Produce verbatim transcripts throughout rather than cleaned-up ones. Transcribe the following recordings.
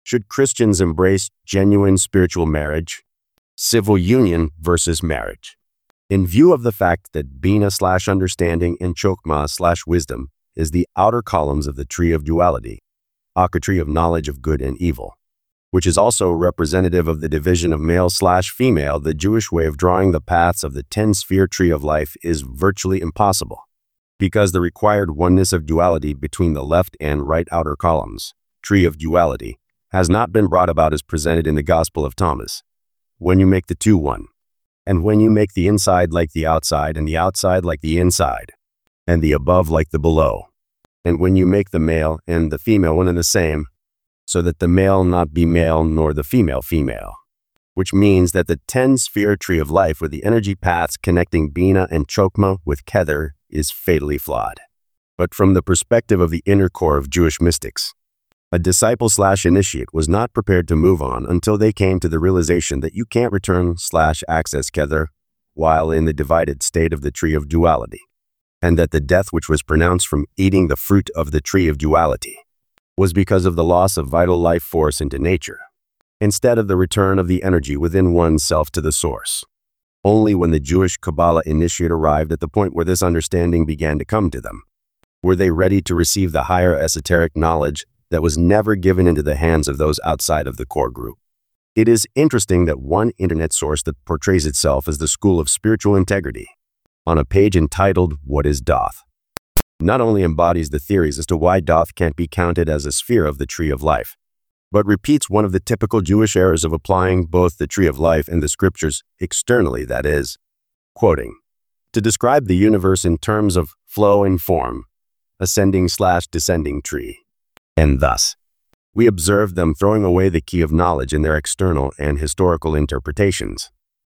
Should Christians embrace genuine spiritual marriage? Civil union versus marriage. In view of the fact that Bina slash understanding and Chokmah slash wisdom is the outer columns of the tree of duality, aka tree of knowledge of good and evil, which is also representative of the division of male slash female, the Jewish way of drawing the paths of the ten-sphere tree of life is virtually impossible, because the required oneness of duality between the left and right outer columns, tree of duality, has not been brought about as presented in the Gospel of Thomas. When you make the two one, and when you make the inside like the outside and the outside like the inside, and the above like the below, and when you make the male and the female one and the same, so that the male not be male nor the female female, which means that the ten-sphere tree of life with the energy paths connecting Bina and Chokmah with Kether is fatally flawed. But from the perspective of the inner core of Jewish mystics, a disciple slash initiate was not prepared to move on until they came to the realization that you can't return slash access Kether while in the divided state of the tree of duality, and that the death which was pronounced from eating the fruit of the tree of duality was because of the loss of vital life force into nature, instead of the return of the energy within oneself to the source. Only when the Jewish Kabbalah initiate arrived at the point where this understanding began to come to them, were they ready to receive the higher esoteric knowledge that was never given into the hands of those outside of the core group. It is interesting that one internet source that portrays itself as the School of Spiritual Integrity, on a page entitled What is Doth, not only embodies the theories as to why Doth can't be counted as a sphere of the tree of life, but repeats one of the typical Jewish errors of applying both the tree of life and the scriptures externally, that is, quoting, to describe the universe in terms of flow and form, ascending slash descending tree. And thus, we observe them throwing away the key of knowledge in their external and historical interpretations.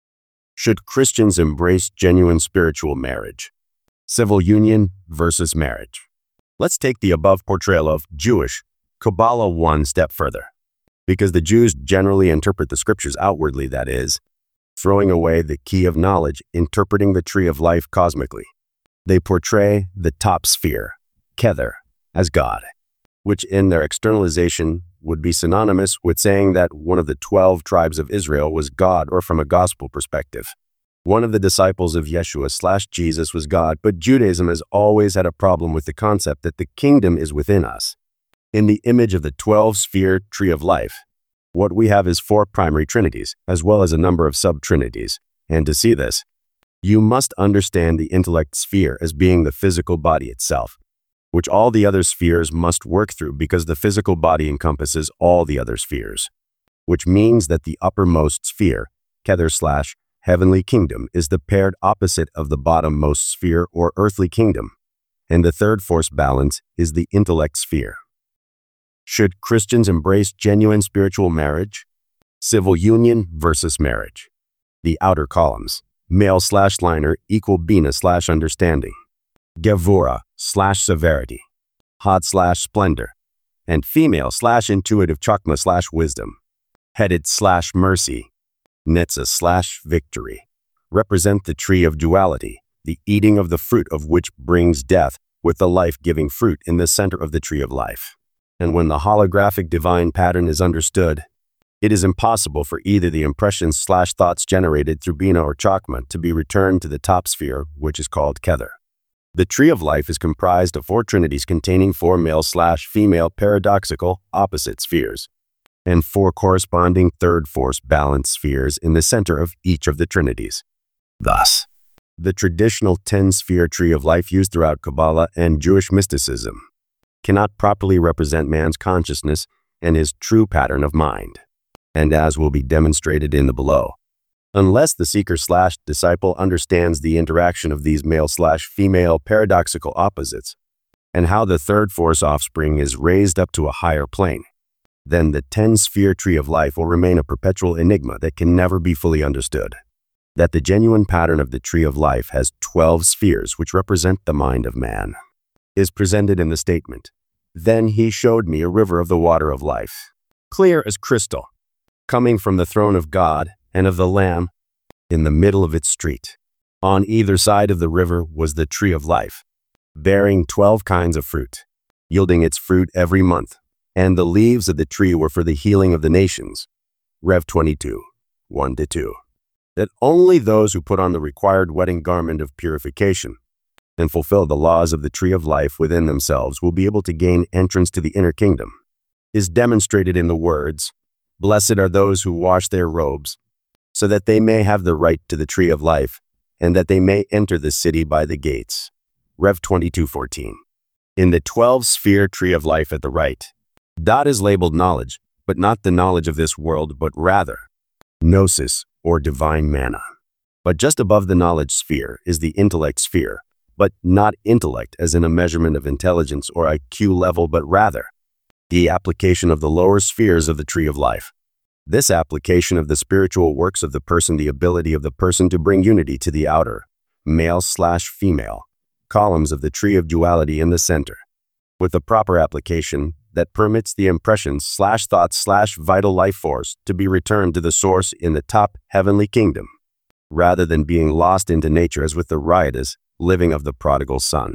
Should Christians embrace genuine spiritual marriage? Civil union versus marriage. Let's take the above portrayal of Jewish Kabbalah one step further, because the Jews generally interpret the scriptures outwardly, that is, throwing away the key of knowledge, interpreting the tree of life cosmically. They portray the top sphere, Kether, as God, which in their externalization would be synonymous with saying that one of the twelve tribes of Israel was God, or from a gospel perspective, one of the disciples of Yeshua slash Jesus was God. But Judaism has always had a problem with the concept that the kingdom is within us. In the image of the twelve-sphere tree of life, what we have is four primary trinities, as well as a number of sub-trinities. And to see this, you must understand the intellect sphere as being the physical body itself, which all the other spheres must work through because the physical body encompasses all the other spheres, which means that the uppermost sphere, Kether slash heavenly kingdom, is the paired opposite of the bottommost sphere or earthly kingdom, and the third force balance is the intellect sphere. Should Christians embrace genuine spiritual marriage? Civil union versus marriage. The outer columns, male slash liner equal Bina slash understanding, Gevura slash severity, Hod slash splendor, and female slash intuitive Chokmah slash wisdom, headed slash mercy, Netzah slash victory, represent the tree of duality, the eating of the fruit of which brings death, with the life-giving fruit in the center of the tree of life. And when the holographic divine pattern is understood, it is impossible for either the impressions slash thoughts generated through Bina or Chokmah to be returned to the top sphere, which is called Kether. The tree of life is comprised of four trinities containing four male slash female paradoxical opposite spheres, and four corresponding third force balance spheres in the center of each of the trinities. Thus, the traditional ten-sphere tree of life used throughout Kabbalah and Jewish mysticism cannot properly represent man's consciousness and his true pattern of mind, and as will be demonstrated in the below, unless the seeker slash disciple understands the interaction of these male slash female paradoxical opposites and how the third force offspring is raised up to a higher plane, then the ten-sphere tree of life will remain a perpetual enigma that can never be fully understood. That the genuine pattern of the tree of life has twelve spheres which represent the mind of man is presented in the statement, "Then he showed me a river of the water of life, clear as crystal, coming from the throne of God and of the Lamb in the middle of its street. On either side of the river was the tree of life, bearing twelve kinds of fruit, yielding its fruit every month, And the leaves of the tree were for the healing of the nations. Rev twenty-two, one to two. That only those who put on the required wedding garment of purification and fulfill the laws of the tree of life within themselves will be able to gain entrance to the inner kingdom, is demonstrated in the words, "Blessed are those who wash their robes, so that they may have the right to the tree of life, and that they may enter the city by the gates." Rev twenty-two fourteen. In the twelve-sphere tree of life at the right, dot is labeled knowledge, but not the knowledge of this world, but rather gnosis, or divine manna. But just above the knowledge sphere is the intellect sphere, but not intellect as in a measurement of intelligence or I Q level, but rather the application of the lower spheres of the tree of life. This application of the spiritual works of the person, the ability of the person to bring unity to the outer, male slash female, columns of the tree of duality in the center, with the proper application that permits the impressions slash thoughts slash vital life force to be returned to the source in the top heavenly kingdom, rather than being lost into nature as with the riotous living of the prodigal son.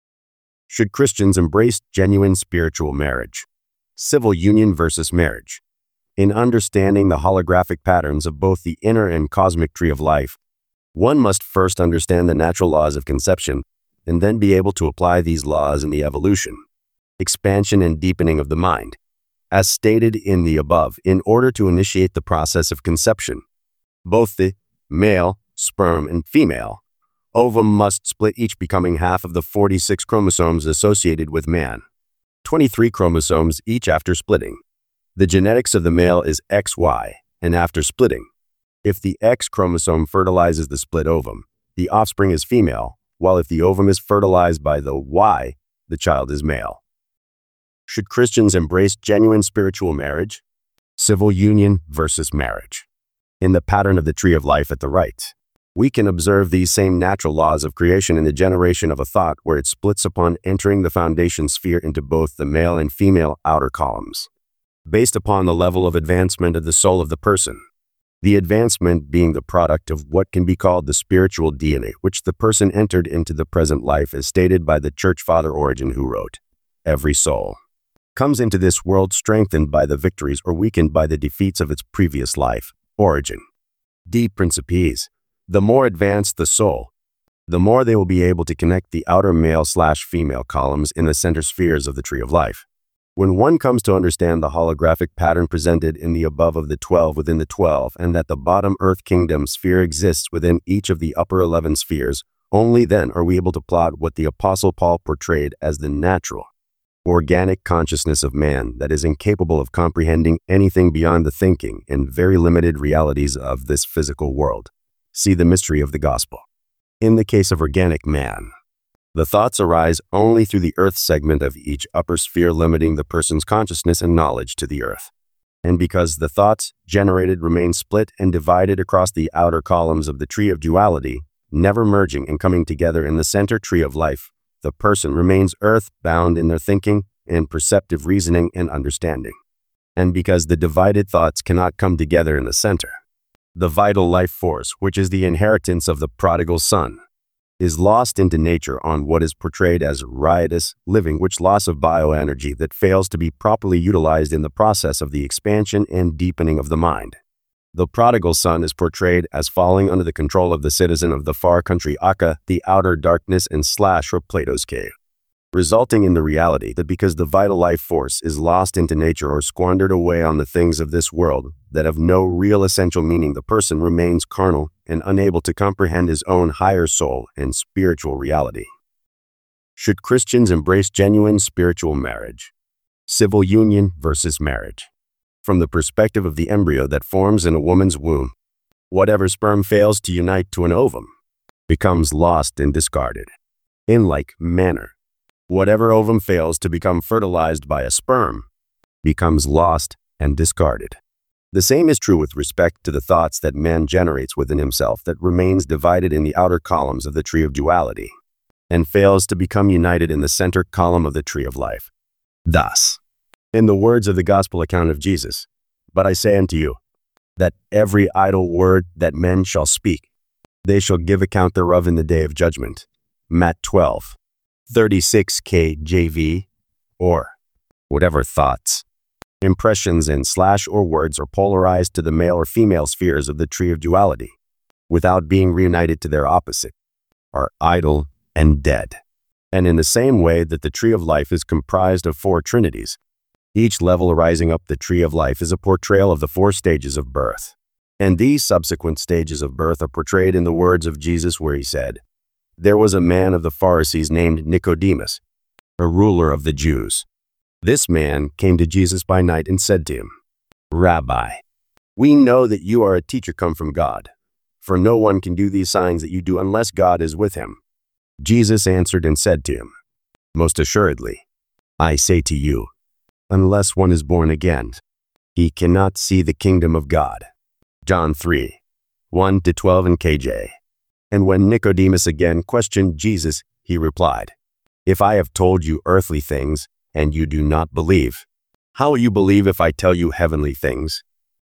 Should Christians embrace genuine spiritual marriage? Civil union versus marriage. In understanding the holographic patterns of both the inner and cosmic tree of life, one must first understand the natural laws of conception and then be able to apply these laws in the evolution, expansion, and deepening of the mind, as stated in the above, in order to initiate the process of conception. Both the male, sperm, and female ovum must split, each becoming half of the forty-six chromosomes associated with man, twenty-three chromosomes each after splitting. The genetics of the male is X Y, and after splitting, if the X chromosome fertilizes the split ovum, the offspring is female, while if the ovum is fertilized by the Y, the child is male. Should Christians embrace genuine spiritual marriage? Civil union versus marriage. In the pattern of the tree of life at the right, we can observe these same natural laws of creation in the generation of a thought, where it splits upon entering the foundation sphere into both the male and female outer columns, based upon the level of advancement of the soul of the person. The advancement being the product of what can be called the spiritual D N A, which the person entered into the present life, as stated by the Church Father Origen, who wrote, "Every soul comes into this world strengthened by the victories or weakened by the defeats of its previous life." Origin. D. Principes. The more advanced the soul, the more they will be able to connect the outer male slash female columns in the center spheres of the tree of life. When one comes to understand the holographic pattern presented in the above of the twelve within the twelve, and that the bottom earth kingdom sphere exists within each of the upper eleven spheres, only then are we able to plot what the Apostle Paul portrayed as the natural, organic consciousness of man that is incapable of comprehending anything beyond the thinking and very limited realities of this physical world. See the mystery of the gospel. In the case of organic man, the thoughts arise only through the earth segment of each upper sphere, limiting the person's consciousness and knowledge to the earth. And because the thoughts generated remain split and divided across the outer columns of the tree of duality, never merging and coming together in the center tree of life, the person remains earth-bound in their thinking and perceptive reasoning and understanding. And because the divided thoughts cannot come together in the center, the vital life force, which is the inheritance of the prodigal son, is lost into nature on what is portrayed as riotous living, which loss of bioenergy that fails to be properly utilized in the process of the expansion and deepening of the mind. The prodigal son is portrayed as falling under the control of the citizen of the far country Akka, the outer darkness and slash or Plato's cave, resulting in the reality that because the vital life force is lost into nature or squandered away on the things of this world that have no real essential meaning, the person remains carnal and unable to comprehend his own higher soul and spiritual reality. Should Christians embrace genuine spiritual marriage? Civil union versus marriage. From the perspective of the embryo that forms in a woman's womb, whatever sperm fails to unite to an ovum becomes lost and discarded. In like manner, whatever ovum fails to become fertilized by a sperm becomes lost and discarded. The same is true with respect to the thoughts that man generates within himself that remains divided in the outer columns of the tree of duality and fails to become united in the center column of the tree of life. Thus, in the words of the gospel account of Jesus, "But I say unto you, that every idle word that men shall speak, they shall give account thereof in the day of judgment." Matt twelve, thirty-six K J V, or whatever thoughts Impressions in slash or words are polarized to the male or female spheres of the tree of duality, without being reunited to their opposite, are idle and dead. And in the same way that the tree of life is comprised of four trinities, each level arising up the tree of life is a portrayal of the four stages of birth. And these subsequent stages of birth are portrayed in the words of Jesus where he said, "There was a man of the Pharisees named Nicodemus, a ruler of the Jews. This man came to Jesus by night and said to him, 'Rabbi, we know that you are a teacher come from God, for no one can do these signs that you do unless God is with him.' Jesus answered and said to him, 'Most assuredly, I say to you, unless one is born again, he cannot see the kingdom of God.'" John three, one to twelve in K J. And when Nicodemus again questioned Jesus, he replied, "If I have told you earthly things, and you do not believe, how will you believe if I tell you heavenly things?"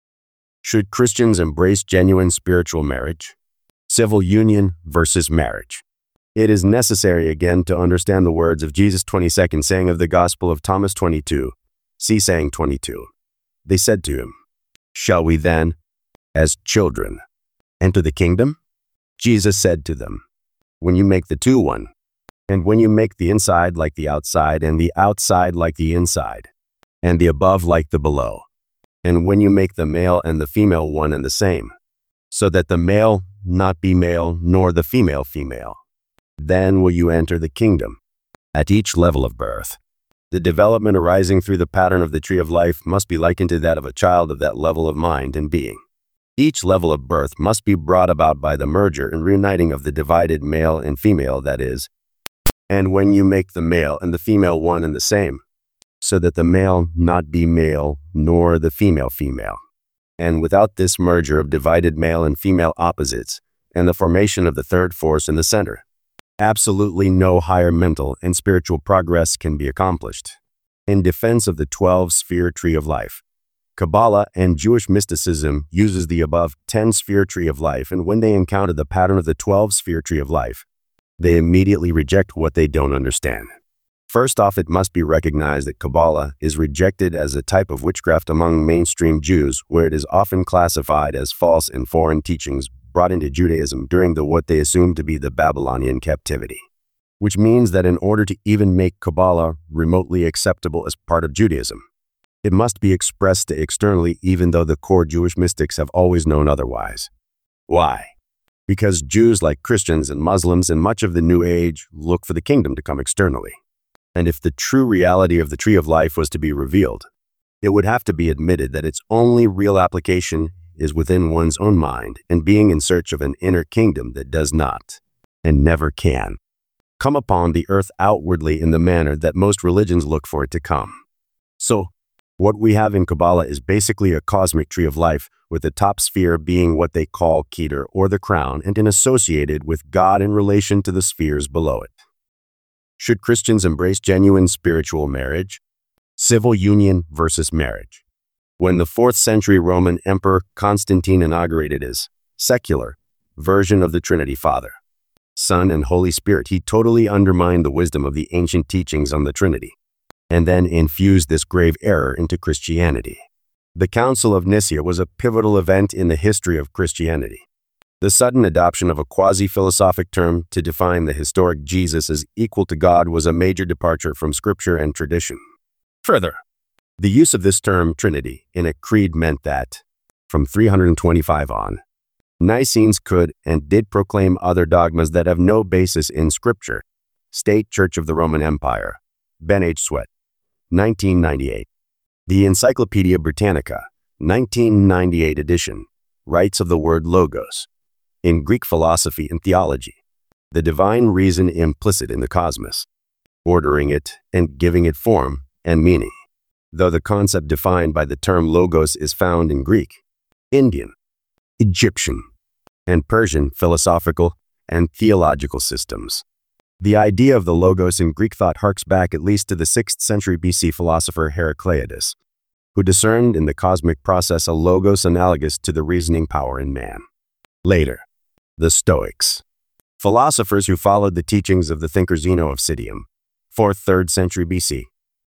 Should Christians embrace genuine spiritual marriage? Civil union versus marriage. It is necessary again to understand the words of Jesus' twenty-second saying of the Gospel of Thomas twenty-two, see saying twenty-two. They said to him, "Shall we then, as children, enter the kingdom?" Jesus said to them, "When you make the two one, and when you make the inside like the outside, and the outside like the inside, and the above like the below, and when you make the male and the female one and the same, so that the male not be male, nor the female female, then will you enter the kingdom." At each level of birth, the development arising through the pattern of the tree of life must be likened to that of a child of that level of mind and being. Each level of birth must be brought about by the merger and reuniting of the divided male and female, that is, "And when you make the male and the female one and the same, so that the male not be male, nor the female female." And without this merger of divided male and female opposites, and the formation of the third force in the center, absolutely no higher mental and spiritual progress can be accomplished. In defense of the twelve-sphere tree of life, Kabbalah and Jewish mysticism uses the above ten-sphere tree of life, and when they encounter the pattern of the twelve-sphere tree of life, they immediately reject what they don't understand. First off, it must be recognized that Kabbalah is rejected as a type of witchcraft among mainstream Jews, where it is often classified as false and foreign teachings brought into Judaism during the what they assume to be the Babylonian captivity. Which means that in order to even make Kabbalah remotely acceptable as part of Judaism, it must be expressed externally, even though the core Jewish mystics have always known otherwise. Why? Because Jews, like Christians and Muslims and much of the New Age, look for the kingdom to come externally. And if the true reality of the tree of life was to be revealed, it would have to be admitted that its only real application is within one's own mind and being in search of an inner kingdom that does not, and never can, come upon the earth outwardly in the manner that most religions look for it to come. So, what we have in Kabbalah is basically a cosmic tree of life, with the top sphere being what they call Keter, or the crown, and then associated with God in relation to the spheres below it. Should Christians embrace genuine spiritual marriage? Civil union versus marriage. When the fourth century Roman Emperor Constantine inaugurated his secular version of the Trinity, Father, Son, and Holy Spirit, he totally undermined the wisdom of the ancient teachings on the Trinity, and then infused this grave error into Christianity. The Council of Nicaea was a pivotal event in the history of Christianity. The sudden adoption of a quasi-philosophic term to define the historic Jesus as equal to God was a major departure from scripture and tradition. Further, the use of this term Trinity in a creed meant that, from three hundred twenty-five on, Nicenes could and did proclaim other dogmas that have no basis in scripture. State Church of the Roman Empire. Ben H. Sweat, nineteen ninety-eight. The Encyclopedia Britannica, nineteen ninety-eight edition, writes of the word logos, in Greek philosophy and theology, the divine reason implicit in the cosmos, ordering it and giving it form and meaning. Though the concept defined by the term logos is found in Greek, Indian, Egyptian, and Persian philosophical and theological systems, the idea of the logos in Greek thought harks back at least to the sixth century B C philosopher Heracleitus, who discerned in the cosmic process a logos analogous to the reasoning power in man. Later, the Stoics, philosophers who followed the teachings of the thinker Zeno of Citium, fourth third century B C,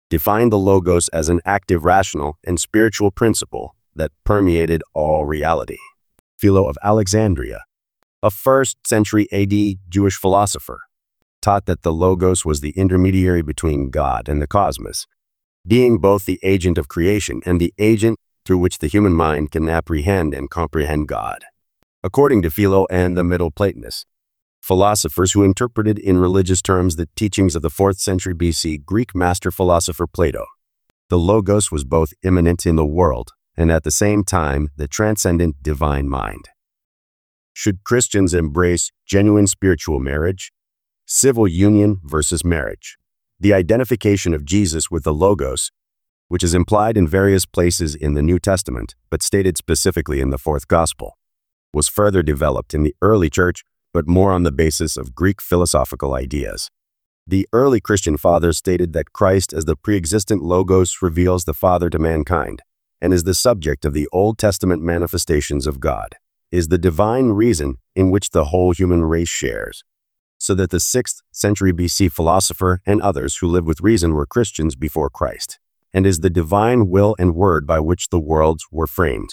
defined the Logos as an active, rational, and spiritual principle that permeated all reality. Philo of Alexandria, a first century A D Jewish philosopher, taught that the Logos was the intermediary between God and the cosmos, being both the agent of creation and the agent through which the human mind can apprehend and comprehend God. According to Philo and the Middle Platonists, philosophers who interpreted in religious terms the teachings of the fourth century B C Greek master philosopher Plato, the Logos was both immanent in the world and at the same time the transcendent divine mind. Should Christians embrace genuine spiritual marriage? Civil union versus marriage. The identification of Jesus with the Logos, which is implied in various places in the New Testament, but stated specifically in the fourth Gospel, was further developed in the early church, but more on the basis of Greek philosophical ideas. The early Christian fathers stated that Christ as the pre-existent Logos reveals the Father to mankind, and is the subject of the Old Testament manifestations of God, is the divine reason in which the whole human race shares, so that the sixth century B C philosopher and others who lived with reason were Christians before Christ, and is the divine will and word by which the worlds were framed.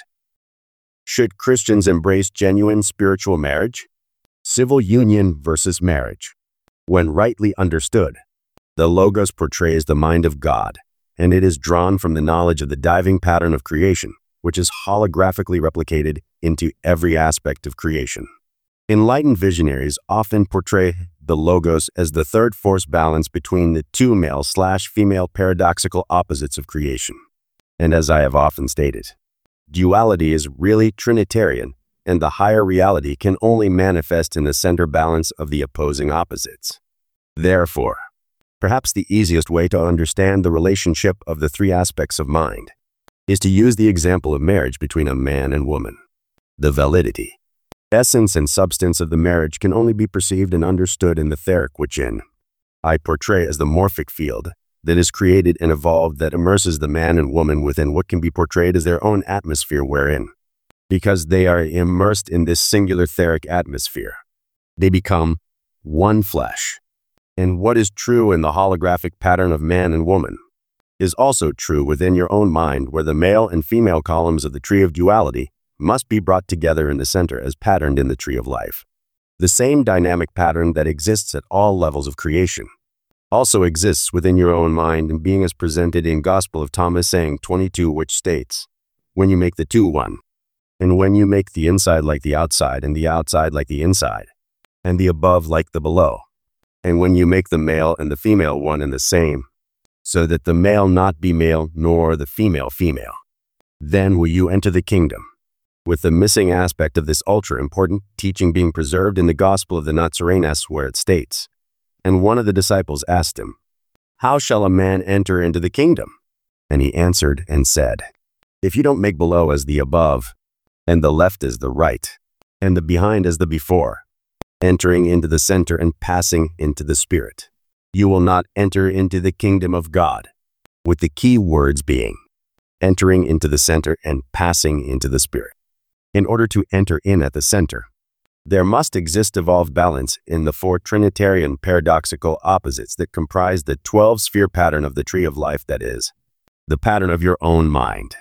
Should Christians embrace genuine spiritual marriage? Civil union versus marriage. When rightly understood, the Logos portrays the mind of God, and it is drawn from the knowledge of the diving pattern of creation, which is holographically replicated into every aspect of creation. Enlightened visionaries often portray the Logos as the third force balance between the two male-slash-female paradoxical opposites of creation. And as I have often stated, duality is really Trinitarian, and the higher reality can only manifest in the center balance of the opposing opposites. Therefore, perhaps the easiest way to understand the relationship of the three aspects of mind is to use the example of marriage between a man and woman. The validity, essence, and substance of the marriage can only be perceived and understood in the etheric, which in I portray as the morphic field that is created and evolved that immerses the man and woman within what can be portrayed as their own atmosphere wherein, because they are immersed in this singular etheric atmosphere, they become one flesh. And what is true in the holographic pattern of man and woman is also true within your own mind, where the male and female columns of the tree of duality must be brought together in the center as patterned in the tree of life. The same dynamic pattern that exists at all levels of creation also exists within your own mind, and being as presented in Gospel of Thomas saying twenty-two, which states, when you make the two one, and when you make the inside like the outside, and the outside like the inside, and the above like the below, and when you make the male and the female one and the same, so that the male not be male nor the female female, then will you enter the kingdom. With the missing aspect of this ultra-important teaching being preserved in the Gospel of the Nazarenes, where it states, and one of the disciples asked him, how shall a man enter into the kingdom? And he answered and said, if you don't make below as the above, and the left as the right, and the behind as the before, entering into the center and passing into the Spirit, you will not enter into the kingdom of God, with the key words being entering into the center and passing into the Spirit. In order to enter in at the center, there must exist evolved balance in the four Trinitarian paradoxical opposites that comprise the twelve-sphere pattern of the tree of life, that is, the pattern of your own mind.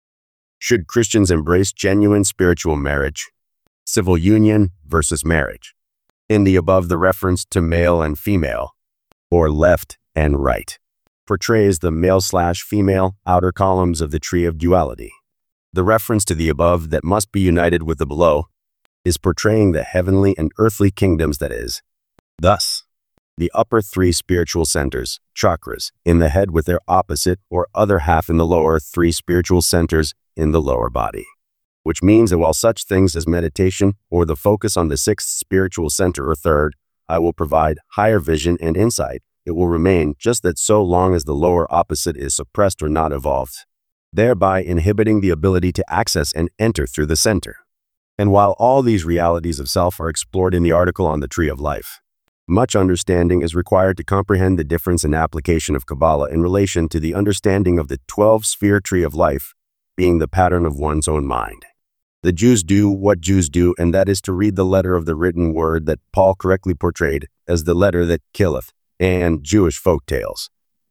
Should Christians embrace genuine spiritual marriage? Civil union versus marriage. In the above, the reference to male and female, or left and right, portrays the male-slash-female outer columns of the tree of duality. The reference to the above that must be united with the below is portraying the heavenly and earthly kingdoms, that is, thus, the upper three spiritual centers, chakras, in the head with their opposite or other half in the lower three spiritual centers in the lower body. Which means that while such things as meditation or the focus on the sixth spiritual center or third, I will provide higher vision and insight, it will remain just that so long as the lower opposite is suppressed or not evolved, thereby inhibiting the ability to access and enter through the center. And while all these realities of self are explored in the article on the Tree of Life, much understanding is required to comprehend the difference and application of Kabbalah in relation to the understanding of the twelve-sphere Tree of Life being the pattern of one's own mind. The Jews do what Jews do, and that is to read the letter of the written word that Paul correctly portrayed as the letter that killeth, and Jewish folk tales,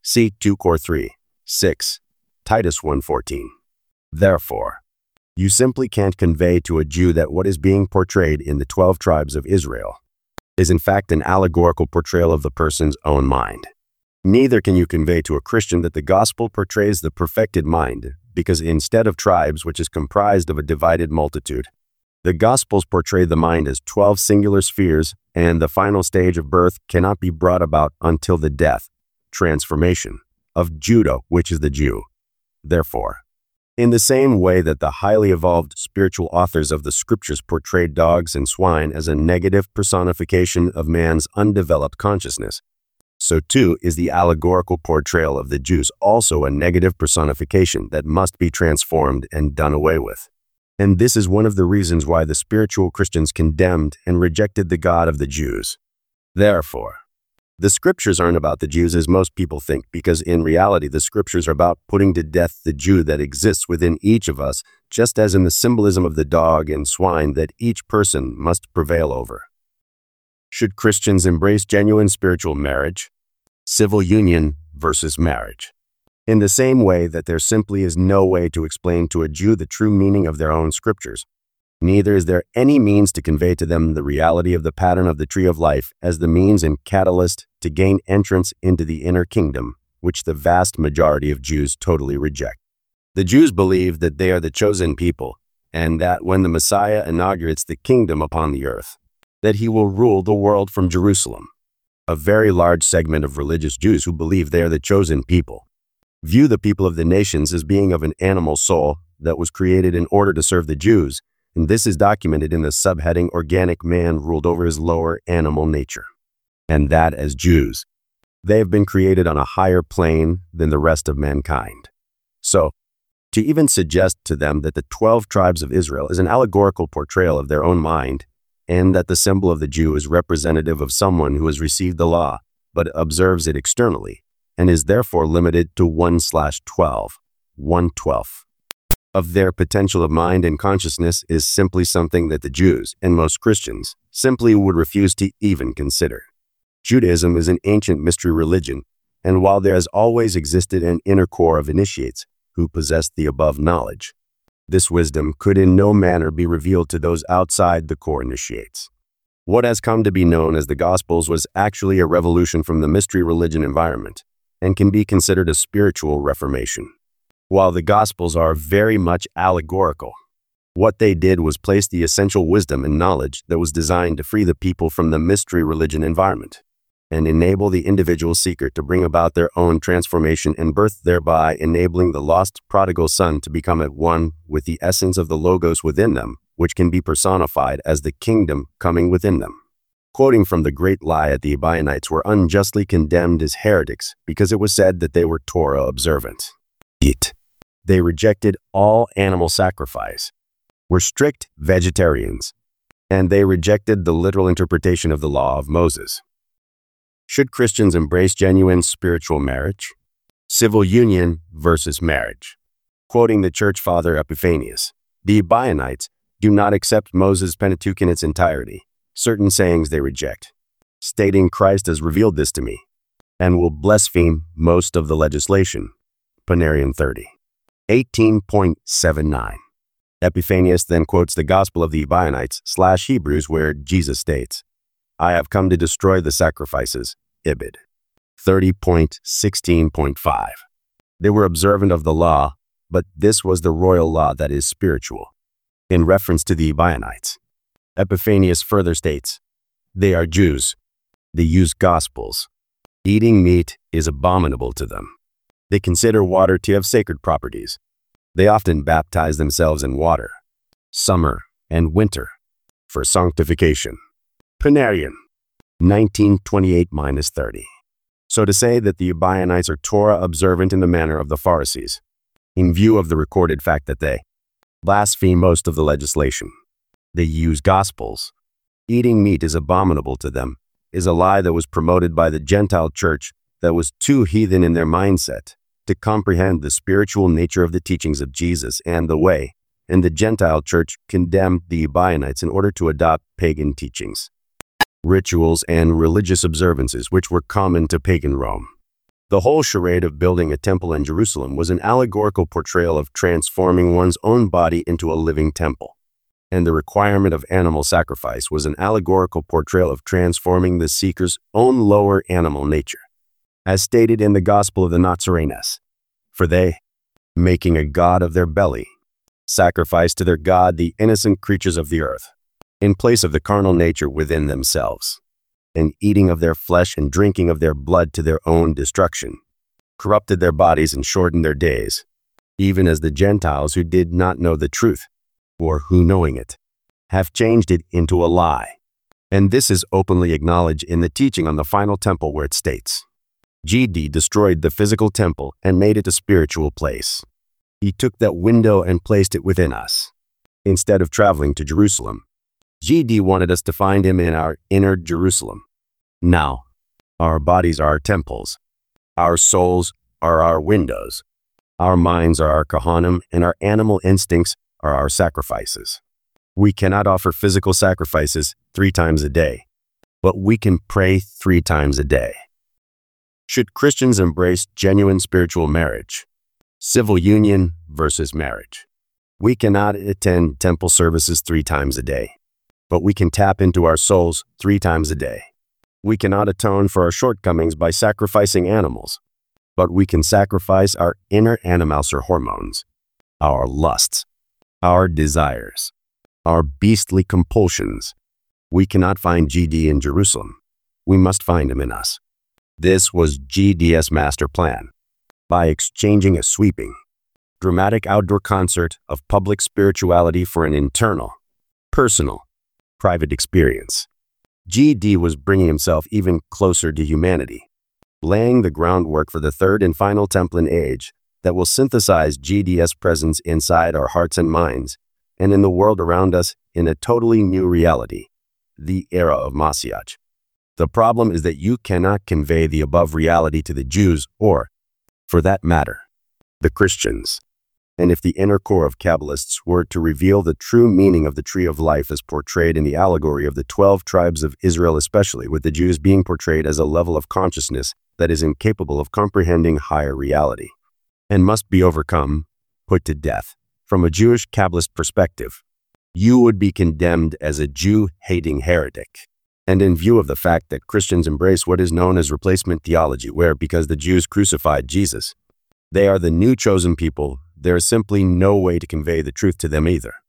See two Cor three, six, Titus one fourteen. Therefore, you simply can't convey to a Jew that what is being portrayed in the twelve tribes of Israel is in fact an allegorical portrayal of the person's own mind. Neither can you convey to a Christian that the gospel portrays the perfected mind, because instead of tribes, which is comprised of a divided multitude, the Gospels portray the mind as twelve singular spheres, and the final stage of birth cannot be brought about until the death, transformation, of Judah, which is the Jew. Therefore, in the same way that the highly evolved spiritual authors of the Scriptures portrayed dogs and swine as a negative personification of man's undeveloped consciousness, so too is the allegorical portrayal of the Jews also a negative personification that must be transformed and done away with. And this is one of the reasons why the spiritual Christians condemned and rejected the God of the Jews. Therefore, the Scriptures aren't about the Jews as most people think, because in reality the Scriptures are about putting to death the Jew that exists within each of us, just as in the symbolism of the dog and swine that each person must prevail over. Should Christians embrace genuine spiritual marriage? Civil union versus marriage. In the same way that there simply is no way to explain to a Jew the true meaning of their own Scriptures, neither is there any means to convey to them the reality of the pattern of the tree of life as the means and catalyst to gain entrance into the inner kingdom, which the vast majority of Jews totally reject. The Jews believe that they are the chosen people, and that when the Messiah inaugurates the kingdom upon the earth, that he will rule the world from Jerusalem. A very large segment of religious Jews who believe they are the chosen people view the people of the nations as being of an animal soul that was created in order to serve the Jews, and this is documented in the subheading Organic Man Ruled Over His Lower Animal Nature. And that as Jews, they have been created on a higher plane than the rest of mankind. So, to even suggest to them that the twelve tribes of Israel is an allegorical portrayal of their own mind, and that the symbol of the Jew is representative of someone who has received the law, but observes it externally, and is therefore limited to one slash twelve, one twelfth of their potential of mind and consciousness is simply something that the Jews, and most Christians, simply would refuse to even consider. Judaism is an ancient mystery religion, and while there has always existed an inner core of initiates who possessed the above knowledge, this wisdom could in no manner be revealed to those outside the core initiates. What has come to be known as the Gospels was actually a revolution from the mystery religion environment, and can be considered a spiritual reformation. While the Gospels are very much allegorical, what they did was place the essential wisdom and knowledge that was designed to free the people from the mystery religion environment, and enable the individual seeker to bring about their own transformation and birth, thereby enabling the lost prodigal son to become at one with the essence of the Logos within them, which can be personified as the kingdom coming within them. Quoting from the great lie that the Ebionites were unjustly condemned as heretics because it was said that they were Torah observant. It. They rejected all animal sacrifice, were strict vegetarians, and they rejected the literal interpretation of the law of Moses. Should Christians embrace genuine spiritual marriage? Civil union versus marriage. Quoting the church father Epiphanius, the Ebionites do not accept Moses' Pentateuch in its entirety. Certain sayings they reject, stating Christ has revealed this to me, and will blaspheme most of the legislation. Panarion thirty, eighteen point seven nine. Epiphanius then quotes the Gospel of the Ebionites slash Hebrews where Jesus states, I have come to destroy the sacrifices, Ibid. thirty point sixteen point five. They were observant of the law, but this was the royal law that is spiritual. In reference to the Ebionites, Epiphanius further states, they are Jews. They use Gospels. Eating meat is abominable to them. They consider water to have sacred properties. They often baptize themselves in water, summer and winter, for sanctification. Panarion, nineteen twenty-eight to thirty. So to say that the Ebionites are Torah observant in the manner of the Pharisees, in view of the recorded fact that they blaspheme most of the legislation, they use Gospels, eating meat is abominable to them, is a lie that was promoted by the Gentile church that was too heathen in their mindset to comprehend the spiritual nature of the teachings of Jesus and the way, and the Gentile church condemned the Ebionites in order to adopt pagan teachings, rituals, and religious observances which were common to pagan Rome. The whole charade of building a temple in Jerusalem was an allegorical portrayal of transforming one's own body into a living temple. And the requirement of animal sacrifice was an allegorical portrayal of transforming the seeker's own lower animal nature. As stated in the Gospel of the Nazarenes, for they, making a god of their belly, sacrificed to their god the innocent creatures of the earth, in place of the carnal nature within themselves, and eating of their flesh and drinking of their blood to their own destruction, corrupted their bodies and shortened their days, even as the Gentiles who did not know the truth, or who knowing it, have changed it into a lie. And this is openly acknowledged in the teaching on the final temple, where it states, G D destroyed the physical temple and made it a spiritual place. He took that window and placed it within us. Instead of traveling to Jerusalem, G D wanted us to find him in our inner Jerusalem. Now, our bodies are our temples. Our souls are our windows. Our minds are our Kohanim, and our animal instincts are our sacrifices. We cannot offer physical sacrifices three times a day, but we can pray three times a day. Should Christians embrace genuine spiritual marriage? Civil union versus marriage. We cannot attend temple services three times a day, but we can tap into our souls three times a day. We cannot atone for our shortcomings by sacrificing animals, but we can sacrifice our inner animalser hormones, our lusts, our desires, our beastly compulsions. We cannot find G D in Jerusalem. We must find him in us. This was G D's master plan. By exchanging a sweeping, dramatic outdoor concert of public spirituality for an internal, personal, private experience, G D was bringing himself even closer to humanity, laying the groundwork for the third and final Templin age that will synthesize G D's presence inside our hearts and minds and in the world around us in a totally new reality, the era of Mashiach. The problem is that you cannot convey the above reality to the Jews or, for that matter, the Christians. And if the inner core of Kabbalists were to reveal the true meaning of the tree of life as portrayed in the allegory of the twelve tribes of Israel, especially with the Jews being portrayed as a level of consciousness that is incapable of comprehending higher reality, and must be overcome, put to death, from a Jewish Kabbalist perspective, you would be condemned as a Jew-hating heretic. And in view of the fact that Christians embrace what is known as replacement theology, where because the Jews crucified Jesus, they are the new chosen people, there is simply no way to convey the truth to them either.